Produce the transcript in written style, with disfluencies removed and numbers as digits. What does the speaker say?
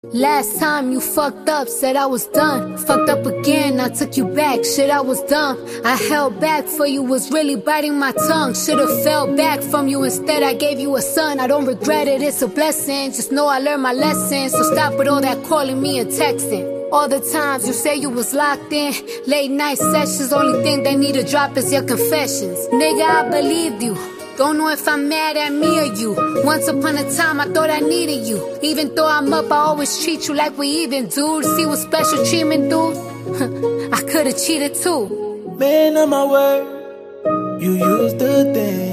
Last time you fucked up, said I was done. Fucked up again, I took you back, shit I was dumb. I held back for you, was really biting my tongue. Should've fell back from you, instead I gave you a son. I don't regret it, it's a blessing. Just know I learned my lesson. So stop with all that calling me and texting. All the times you say you was locked in, late night sessions, only thing they need to drop is your confessions. Nigga, I believed you. Don't know if I'm mad at me or you. Once upon a time I thought I needed you. Even though I'm up, I always treat you like we even, dude. See what special treatment do? I could've cheated too. Man of my word, you used to think